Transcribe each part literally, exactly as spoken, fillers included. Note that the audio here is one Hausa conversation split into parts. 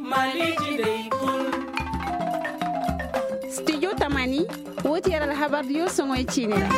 studio tamani woti yara habar yo songoy chinira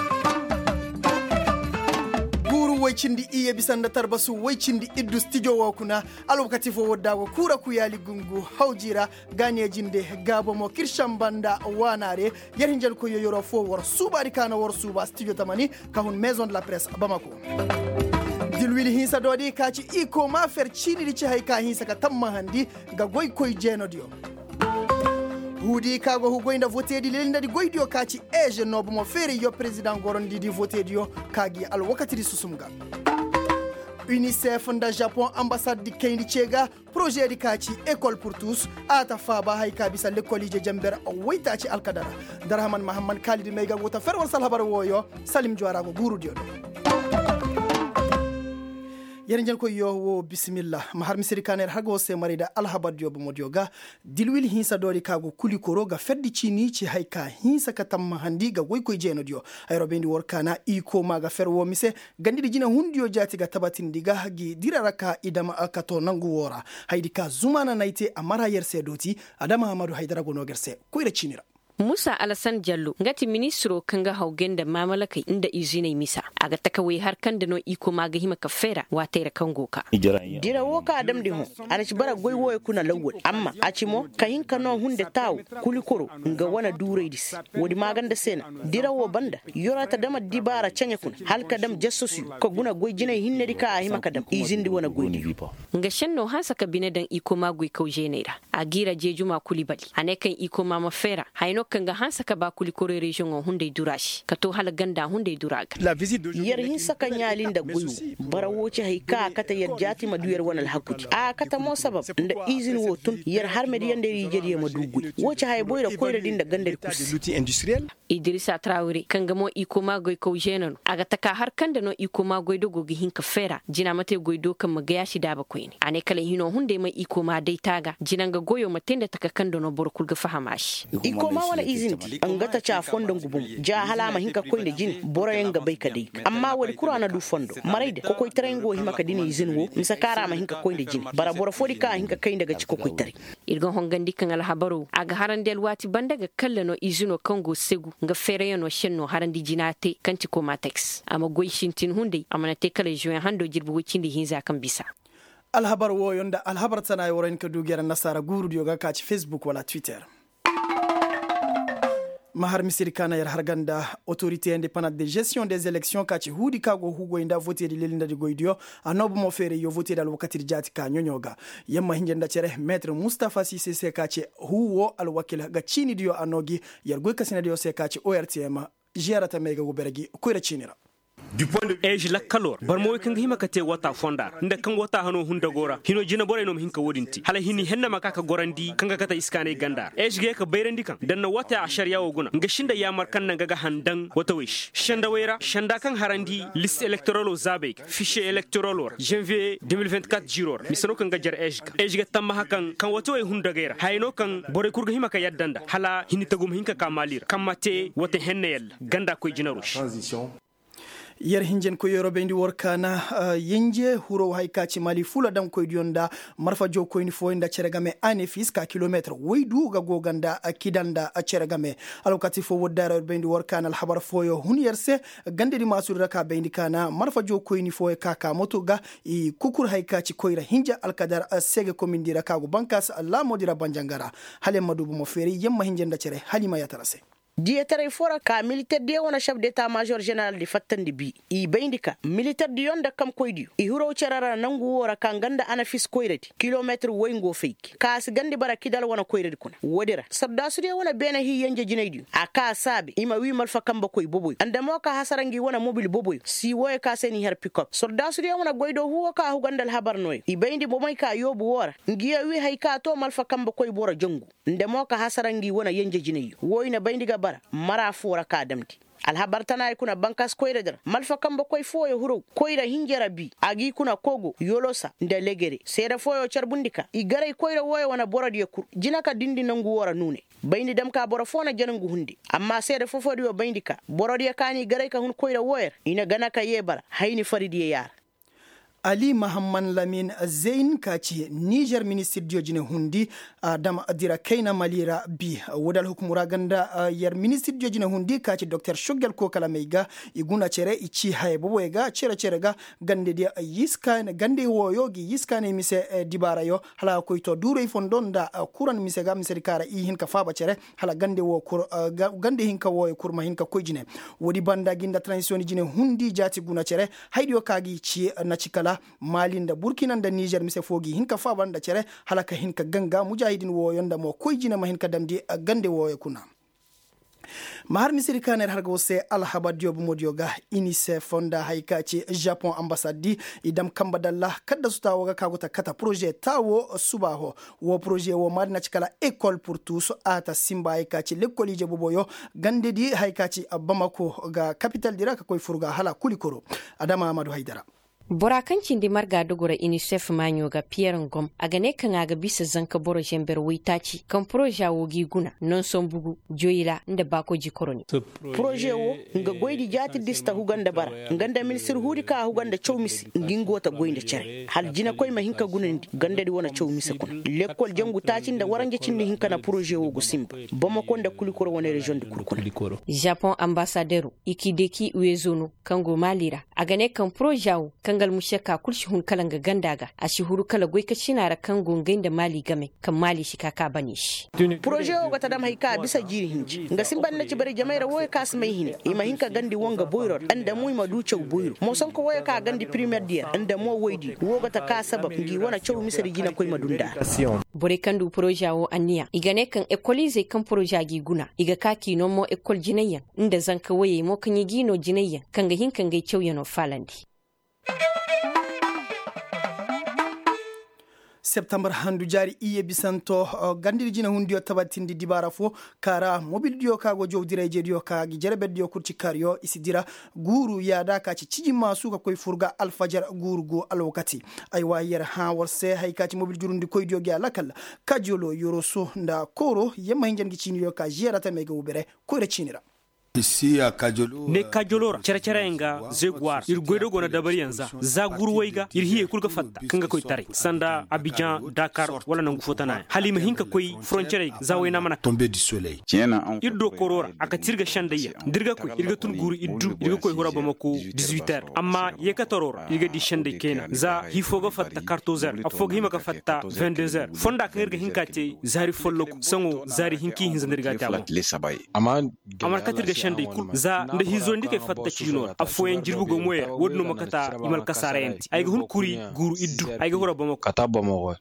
guru waycindi iye bisanda tarbasu waycindi iddu studio wakuna alwakati fo woddago kura ku yali gungu hawjira ganye jinde gabo mo kirshambanda wanare yari njal ko yoyoro fo wor subari kana wor suba studio tamani kahun maison de la presse Bamako dilwili hinsa dodi kaci iko ma fer chini di ci hayka hinsa ka tamma handi ga goy koy jenodio hudi kago hugoinda votedi lelinda di goydio kaci eje nobo mo fere yo president gorondi di votedio kagi al wakati di susumga UNICEF nda Japon ambassade di Kendi Chega projet di kaci école pour tous ata faba hayka bisa l'école je jamber wayta ci alkadara darhaman mahamman Khalid Mega wota ferwon sal habar woyo Salim Joara go guru diodo yaren ko yo wo bismillah mahar misiri kaner hago se marida alhabad yo modioga dilwil hinsa dori kago kuli koroga feddi chini ci hayka hinsa katam handi ga goy koy jeno dio ayro bendi workana iko maga ferwo mise gandidi jina hundiyo jati ga tabatin diga hagi diraraka idama akato nangu wora haydi ka zumana naite amara yerse doti adama amadu haydara gono gerse koyre chinira Musa Alasan Jallo ngati ministro kanga haugenda mamalaka inda izine misa aga takawai har kan da no iko maga hima ka fera wa tayra kangoka dira woka adam di ho ana ci bara goy woy kuna lawol amma acimo kahin kano hunde taw kulikoro nga wana duray dis wodi maganda sena dira wo banda yorata dama dibara canya kun halka dam jassosu ko guna goy jinay hinne di ka hima kadam izindi wana goy di nga shenno hansa ka binedan iko magoy kawjenera agira jejuma kulibali anekan iko mama fera hayno kanga hansa ka ba kulikoro region hunde durashi kato hala ganda hunde duraga la visite yar hinsa ka nyalin da goyu bara woce hayka kata yar jati maduyar wanal hakuti a kata mo sabab da izin wotun yar har mediyan da yijeriya madugu woce hay boyra koyra din da gandar kus Idrissa Traoré kanga mo iko magoy ko jenon aga taka har kanda no iko magoy dogo gi hinka fera jina mate goy do kan magaya shi da ba koyni ane kala hino hunde mai iko ma dai taga jinanga goyo matenda taka kando no borkul ga fahamashi iko ma wala izin angata cha fondon gubum ja halama hinka koyne jin boroyen ga bai kadai amma wali qur'ana du fondo maraide ko koy trengo hima kadini izin wo misakara ma hinka koyne jin bara boro fodi ka hinka kai daga ciko koy tare irgon hongandi kan al habaru aga harandel wati bandaga kallano izino kango segu nga fere no shenno harandi jinate kanti ko matex ama goy shintin hunde amana te kala joen hando jirbu wicindi hinza kan bisa alhabar wo yonda alhabar tana yoren ka dugera nasara guru dioga ka ci Facebook wala Twitter mahar misiri kana yar harganda autorité indépendante de gestion des élections kati hudi kago hugo inda voter di lelinda di goidio anobu mo fere yo voter dal wakati jati ka nyonyoga yamma hinjenda cere maître Mustafa Cissé se kati huwo al wakil ga chini dio anogi yar goy kasina dio se kati O R T M jiarata mega go beregi ko re chinira du point de vue la kalor bar moy kan hima kate wata fonda nda kan wata hano hunda gora hino jina bore no hinka wodinti hala hini henna makaka gorandi kanga kata iskane gandar ejge ka bayrandi kan dan wata ashar yawo guna nga shinda yamar kan nan ga handan wata wish shanda wayra shanda kan harandi liste electoral zabe fichier electoral janvier deux mille vingt-quatre jiror misano kan ga jar ejga ejge tamma hakan kan wata way hunda gaira hayno kan bore kurga hima ka yaddanda hala hini tagum hinka kamalir kamate wata henna yalla ganda koy jina rush yer hinjen ko yoro bendi workana uh, yenje huro haykaci mali fula dam koy dionda marfa jo koy ni foinda ceregame ane fiska kilometre waydu ga goganda uh, kidanda uh, ceregame alokati fo wodara bendi workana al habar foyo huniyerse gande di masur raka bendi kana marfa jo koy ni foy kaka motoga i kukur haykaci koyra hinja alkadar uh, sege komindira kago bankas la modira banjangara hale madubu mo feri yemma hinjenda cere halima yatarase die tare fora ka militaire de wona chef d'état major général di fattandi bi i bayndika militaire di yonda kam koydi i huro cerara nangu wora kan ganda ana fis koyrati kilometre woyngo feyki kas gandi bara kidal wona koyrati kuna wodira sadda su de wona bena hi yanje jinaydi aka sabe ima wi malfa kamba koy boboy anda mo ka hasarangi wona mobile boboy si woy ka seni her pick up sadda su de wona goydo huwa ka hu gandal habar noy i bayndi bo may ka yobu wora ngiya wi hay ka to malfa kamba koy bora jongu ndemo ka hasarangi wona yanje jinaydi woyna bayndiga bara mara fora ka damti alhabar tana kuna bankas koyredar malfa kamba koy foyo huro koyra hinjera bi agi kuna kogo yolosa nda legere sera foyo charbundika igare koyra woyo wana boradi yakur jinaka dindi nangu wora nune bayni dam ka bora fona janangu hundi amma sera fofodi yo bayndika boradi yakani gare ka hun koyra woyer ina ganaka yebara hayni faridi yar Ali Mahamman Lamin Zain kaci Niger Minister Diojine Hundi Adam Adira Kaina Malira bi wadal hukumura ganda yar Minister Diojine Hundi kaci Doctor Shogel ko kala meiga iguna cere ichi hay bobwega cere cere ga gande dia yiska gande woyo gi yiska ne mise dibara yo hala ko to dure fondonda kuran mise ga mise kara i hin ka faba cere hala gande wo kur gande hin ka woyo kurma hin ka kojine wodi banda ginda transition jine hundi jati guna cere haydio kagi ci na cikala Malin da Burkina da Niger mise fogi hinka faban da cere halaka hinka ganga mujahidin woyon da mo koyjina ma hinka damdi gande woyo kuna Mahar misiri kaner harga wose alhaba diobu modioga inise fonda haikaci Japon ambassadi idam kamba dalla kadda su tawo ga kaguta kata projet tawo subaho wo projet wo madina cikala école pour tous ata simba haikaci l'école je boboyo gande di haikaci Bamako ga capital diraka koy furga hala kulikoro Adama Amadou Haidara Borakancin di marga dogora UNICEF manyo ga Pierre Ngom a gane kan aga bisa zanka boro jember waitaci kan proje wogi guna non son bugu joyila inda bako jikoroni. Proje wo nga goydi jati dista huganda bara nganda minister huri ka huganda chowmisi ngingota goyinde cere hal jina koy ma hinka gunandi ganda di wona chowmisi kun l'école jangu tacin da waranje cindi hinka na proje wo go simba Bamako da kulikoro wona region de kurkuna. Japon ambassadeur ikideki uezono kango malira a gane kan proje wo kangal mushaka kulshi hun kalanga gandaga a shihuru kala goika shinara kan gongain da mali game kan mali shi kaka bane shi projet o gata dam haika bisa jiri hinji nga simban na ci bari jamaira woy kas mai hine ima hinka gandi wonga boyro anda muy ma du cew boyro mo son ko woy ka gandi premier dia anda mo woydi wo gata ka sabab ngi wona cew misari jina koy madunda bore kandu projet o aniya igane kan ekolize kan projet gi guna iga kaki no mo ekol jinayya inda zanka waye mo kan yi gino jinayya kan ga hinkan ga cew yano falandi September handu jari iye bisanto uh, gandir jina hundiyo tabatindi dibara fo kara mobil diyo kago jow dire je diyo kagi jerebe diyo kurci karyo isi dira guru yada kaci ciji masu ka koy furga alfajar guru go alwakati aywa yer ha warse hay kaci mobil jurundi koy diyo gya lakal kajolo yoroso nda koro yemma hinjan gi ciniyo ka jerata mega ubere koyre cinira Ici à Kajolo ne Kajolora cere cere nga zegwar ir godo gona dabari yanza za gurwaiga ir hiye kulga fatta kanga koy tare sanda Abidjan Dakar wala nangu fotana halima hinka koy frontiere za wayna mana tomber du soleil ir do korora aka tirga shandaya dirga koy irga tun guru iddu irga koy hora Bamako dix-huit heures amma yeka torora irga di shandai kena za hifoga fatta quatorze heures afoga himaka fatta vingt-deux heures fonda ka irga hinka te zari folloko sango zari hinki hinzandirga tawo amma amma ka tirga shande kul za nda hizo ndike fatta chino afoyen jirbu go moya wodno makata imal kasarenti ay hun kuri guru iddu ay go hora Bamako kata Bamako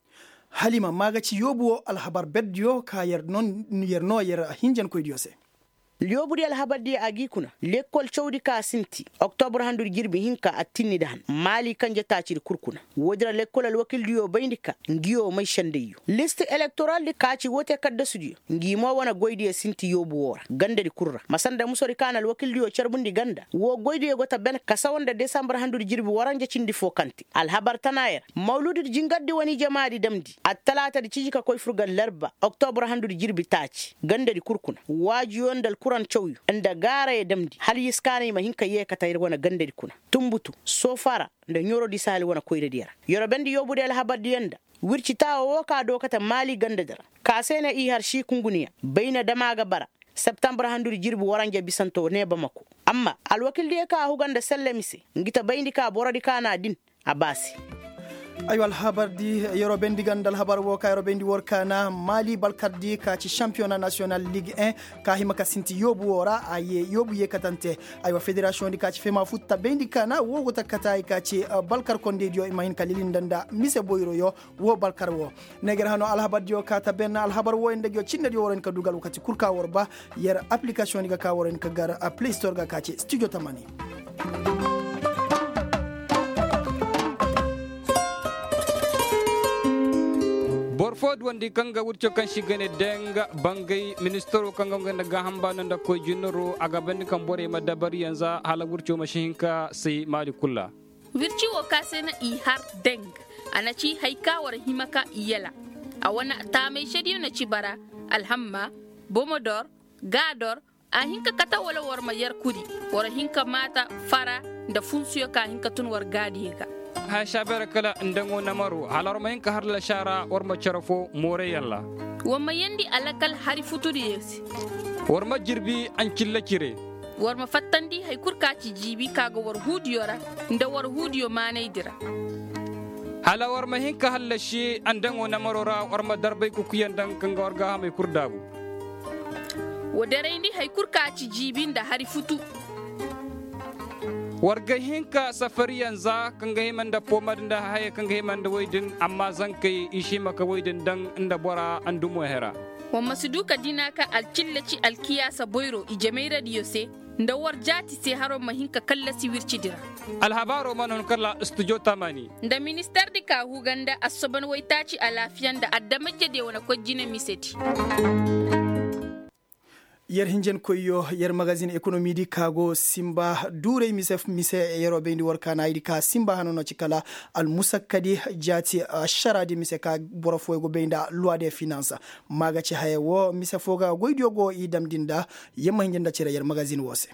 Halima magaci yobuwo alhabar beddio ka yer non yer no yer hinjan koy diose Lioburi alhabadi agikuna l'école chawdi ka sinti octobre handur girbi hinka atinni dan mali kanje taciri kurkuna wodra l'école alwakil diyo bayndika ngiyo may shandeyu liste électorale di kaci wote kadda studio ngimo wana goydi sinti yobu wora gande di kurra masanda musori kana alwakil diyo charbundi ganda wo goydi gota ben kasawanda décembre handur girbi waranje cindi fokanti alhabar tanayer mawludi jingaddi woni jamaadi damdi at-talata di cijika koy furgal lerba octobre handur girbi taci gande di kurkuna waji yondal kuran chawyu anda gara ya damdi hal yiskane ma hinka ye katayir wana gandari kuna tumbutu sofara nda nyoro di sali wana koyre diyara yoro bendi yobude al habadi yanda wirci tawo woka do kata mali gandadara kasena i har shi kunguniya bayna damaga bara septembre handuri jirbi waranje bisanto ne Bamako amma al wakil de ka huganda sellemise ngita bayndi ka borodi kana din abasi ayo alhabar di yoro bendi gandal habar wo ka yoro bendi workana Mali balkaddi ka ci championnat national ligue un ka himaka sinti yobu wora aye yobu ye katante ayo fédération di ka ci fema futta bendi kana wo go takata ka ci balkar konde dio imahin kalilin danda mise boyro yo wo balkar wo neger hano alhabar dio ka ta ben alhabar wo ende dio cinna dio woren ka dugal wakati kurka worba yer application di ka woren ka gar play store ga ka ci studio tamani Borfod wandi kanga wurcho kan shigane denga bangay ministero kanga nganda gahamba nanda ko jinoro aga bandi kan bore ma dabari yanza hala wurcho mashinka sai mali kulla wirci wo kasena i har deng anaci haika war himaka iyela a wana ta mai shediyo na cibara alhamma bomodor gador a hinka kata wala war ma yar kudi war hinka mata fara da funsiyo ka hinka tun war gadi ga ha shabara kala ndango namaru halar mayin ka har la shara war ma charafo more yalla wamma yandi alakal hari futuri yesi war ma jirbi an killa kire war ma fattandi hay kurkaci jibi kaga war hudiyora nda war hudiyo manaydira hala war ma hinka halla shi andango namarora war ma darbay ku kuyandan kanga war ga mai kurdagu wadarendi hay kurkaci jibi nda hari futu warga hinka safariyan za kanga himanda pomad da haye kanga himanda waidin amma zan kai ishi maka waidin dan inda bora andumo hera wamma suduka dinaka alkillaci alkiyasa boyro ijamai radio se nda war jati se haro mahinka kallasi wircidira alhabaro manon kala studio tamani nda minister di ka huganda asoban waitaci alafiyan da addamaje de wana kojjine miseti yer hinjen koyo yer magazine economy di kago simba dure mise mise yero bendi workana idi ka simba hanono cikala al musakkadi jati sharadi mise ka borofo go benda loi des finances maga ci hayewo mise foga goydio go idam dinda yemma hinjen da cere yer magazine wose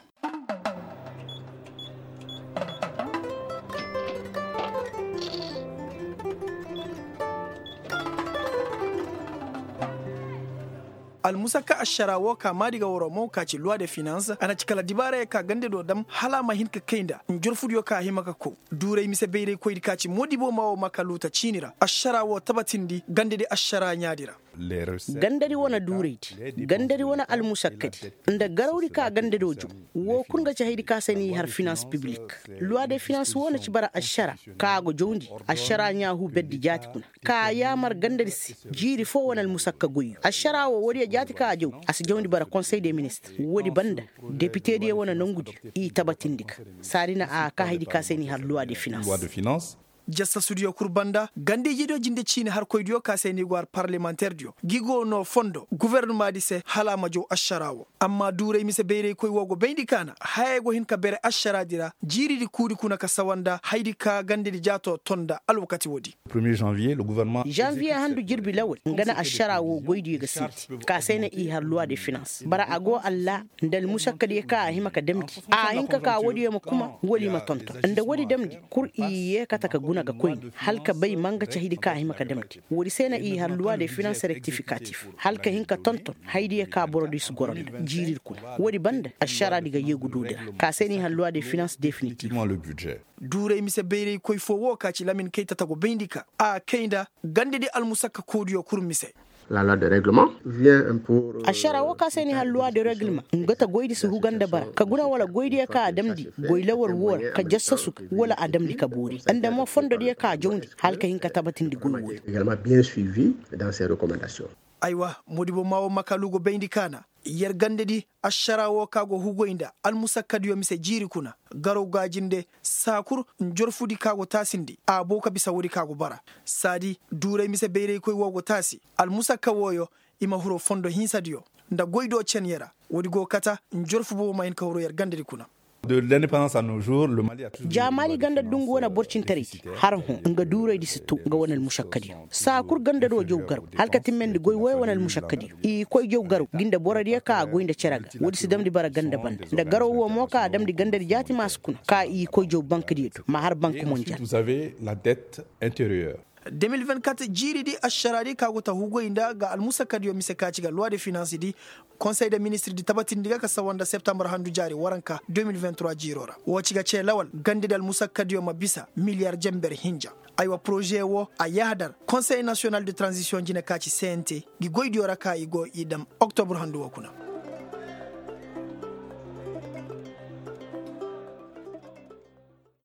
al musaka asharawo ka madiga woro mo ka ci loi de finance ana cikala dibare ka gande do dam hala mahin ka keinda njurfudiyo ka himaka ko dure mise beere ko ka ci modibo mawo makaluta cinira asharawo tabatindi gande de ashara nyadira gandari wana dureiti gandari wana al musakkati nda garawri ka gande dojo wo kunga ci haydi ka sani har finance publique loi de finance wona ci bara ashara ka go jondi ashara nyahu beddi jati kuna ka yamar gandari si jiri fo wana al musakka goyi ashara wo wori jati ka jow as jondi bara conseil des ministres wodi banda député de wona nangudi i tabatindika sarina a ka haydi ka sani har loi de finance loi de finance jassa studio kurbanda gande jido jinde chine har koydio ka seni gwar parlementaire dio gigo no fondo gouvernement di se halama jo asharawo amma dure mi se beere koy wogo bendi kana hayego hin ka bere ashara dira jiri di kudi kuna ka sawanda haydi ka gande di jato tonda alwakati wodi premier janvier le gouvernement janvier handu jirbi lawol ngana asharawo goydi ga siti ka sene i har loi de finance bara ago alla ndal musakkadi ka himaka demdi a hinka ka wodi ma kuma woli ma tonto nda wodi demdi kur iye kataka ga koy halka bay manga cahidi ka himaka demti wori sena i har loi de finance rectificatif halka hinka tonton haydi ka borodis goron jirir kul wori banda ashara diga yegu dudira ka seni har loi de finance définitivement le budget dure mi se beere koy fo wo ka ci lamin kayta tago bendika a kayda gande di al musakka kodiyo kurmise la loi de règlement vient pour ashara waka seni hal loi de règlement ngata goydi su huganda bara ka guna wala goydi ka adamdi goylawar wor ka jassasu wala adamdi ka buri anda mo fondo de ka jondi halka hinka tabatindi goywo également bien suivi dans ses recommandations aywa modibo mawo makalugo bendi kana yer gande di asharawo kago hugoinda al musakkadiyo mise jiri kuna garo gajinde sakur njorfudi kago tasindi a boka bisa wuri kago bara sadi dure mise beere koy wogo tasi al musakkawoyo ima huro fondo hinsadiyo nda goydo chen yera wodi go kata njorfu bo mayin kawro yer gande di kuna de l'indépendance à nos jours le Mali a toujours jamali ganda dungu wona borcin tariti har ho nga dure di situ nga wonal mushakkadi sa kur ganda do jow garu halka timmendi goy woy wonal mushakkadi i koy jow garu ginda boradi ka goynda ceraga wodi sidam di bara ganda band da garo wo mo ka adam di ganda di jati maskuna ka i koy jow banque di ma har banque mondiale vous avez la dette intérieure deux mille vingt-quatre jiri di asharadi kago ta hugo inda ga almusakadiyo misekaci ga loi de finance di conseil des ministres di tabatindiga ka sawanda septembre handu jari waranka deux mille vingt-trois jirora woci ga ce lawal gande dal musakadiyo mabisa milliard jember hinja aywa projet wo a yahdar conseil national de transition jina kaci C N T gi goydiora ka igo idam octobre handu wakuna